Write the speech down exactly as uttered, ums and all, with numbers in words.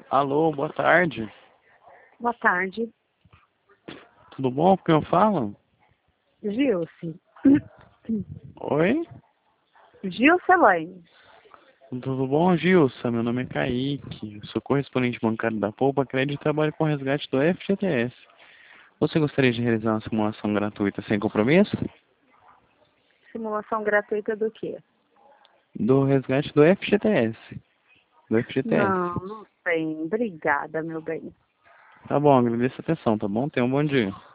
Alô, boa tarde. Boa tarde. Tudo bom? Com quem eu falo? Gilce. Oi? Gilce Elaine. Tudo bom, Gilson? Meu nome é Kaique. Eu sou correspondente bancário da Poupa Crédito e trabalho com resgate do F G T S. Você gostaria de realizar uma simulação gratuita sem compromisso? Simulação gratuita do quê? Do resgate do F G T S. Do F G T S. Não, não tem. Obrigada, meu bem. Tá bom, agradeço a atenção, tá bom? Tenha um bom dia.